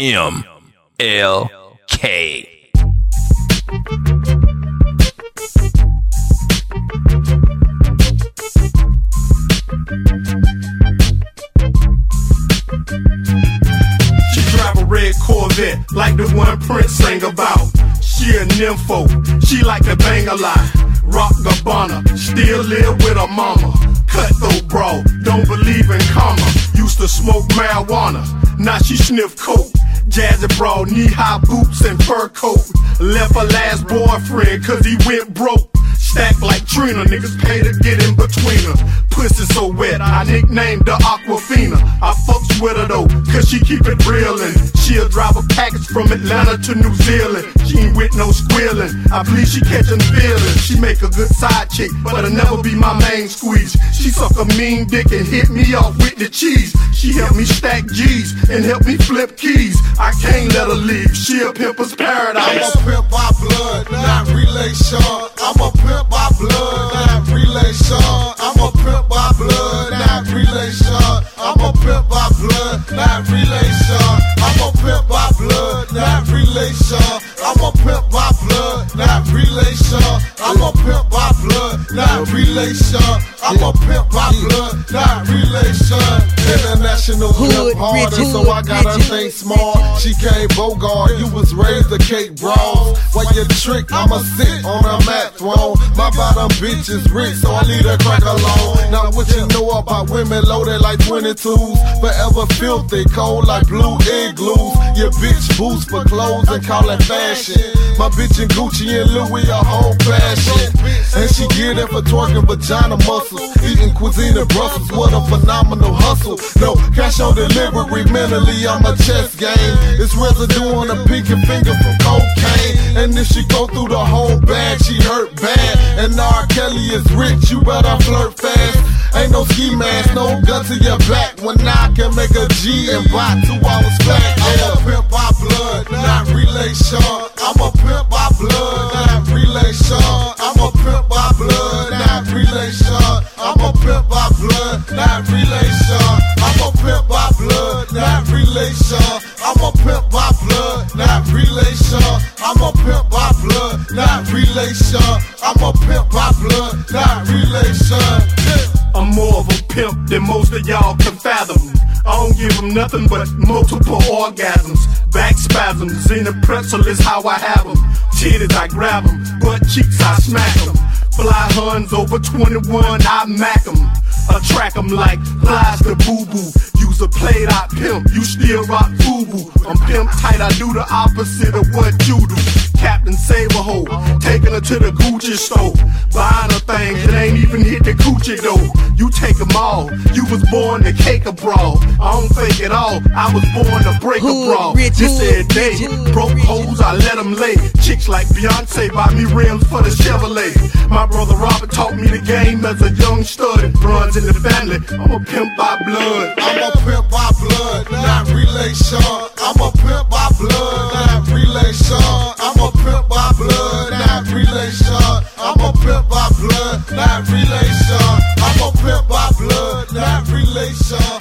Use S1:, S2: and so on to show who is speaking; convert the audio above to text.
S1: MLK.
S2: She drive a red Corvette like the one Prince sang about. She a nympho, she like to bang a lot. Rock Gabbana, still live with her mama. Cutthroat bro, don't believe in karma. Used to smoke marijuana, now she sniff coke. Jazzy bra, knee-high boots and fur coat. Left her last boyfriend cause he went broke. Stacked like Trina, niggas pay to get in between her. Pussy so wet, I nicknamed her Aquafina. I fucks with her though, cause she keep it real. And she'll drive a package from Atlanta to New Zealand. She ain't with no squealing, I believe she catching feelings. She make a good side chick, but it'll never be my main squeeze. She suck a mean dick and hit me off with the cheese. She help me stack G's and help me flip keys. I can't let her leave, she a pimper's paradise.
S3: I'm a pimp by blood, not relation. I'm a pimp by blood, not relation. I'm a pimp by blood, not relation. I'm a pimp by blood, not relation. I'm a pimp by blood, not relation. I'm a pimp by blood, not relation. I'm a pimp by blood, not relation. I'm a pimp by blood, not relation. International pimp harder, so I gotta think small. She came Bogart, you was raised to cake brawls. While you trick, I'ma sit on a mat throne. My bottom bitch is rich, so I leave her crack alone. Now what you know about women loaded like 22s, forever filthy, cold like blue igloos. Your bitch boost for clothes and call it fashion. My bitch in Gucci and Louis a whole fashion. And she get it for twerking vagina muscles, eating cuisine in Brussels. What a phenomenal hustle. No cash on delivery, mentally I'm a chess game. It's residue on a pinky finger from cocaine. And if she go through the whole bag, she hurt bad. And R. Kelly is rich, you better flirt fast. Ain't no ski mask, no gun to your back. When I can make a G and buy 2 hours back. I'm a pimp by blood, not relation. I'm a pimp by blood, not relation. I'm a pimp by blood, not relation. I'm a pimp by blood, not relation. I'm a pimp by blood, not relation. I'm a pimp by blood, not relation. I'm a pimp by blood, not relation. I'm a pimp by blood, not relation.
S2: I'm more of a pimp than most of y'all can fathom. I don't give them nothing but multiple orgasms. Back spasms, in the pretzel is how I have them. Titties I grab them, butt cheeks I smack them. Fly Huns over 21, I mack them. Attract them like flies to boo-boo. Use a played out pimp, you still rock FUBU. I'm pimp tight, I do the opposite of what you do. Captain Save a hoe, taking her to the Gucci store. Buying her things that ain't even hit the coochie though. You take them all, you was born to cake a brawl. I don't fake it all, I was born to break a brawl. This every day, broke hoes, I let them lay. Chicks like Beyonce buy me rims for the Chevrolet. My brother Robert taught me the game as a young stud. It runs in the family, I'm a pimp by blood.
S3: I'm a pimp by blood, not relation. I'm a pimp by blood, not relation. I'm a pimp by blood, not relation. I'm a pimp by blood, not relation. I'm a pimp by blood, not relation.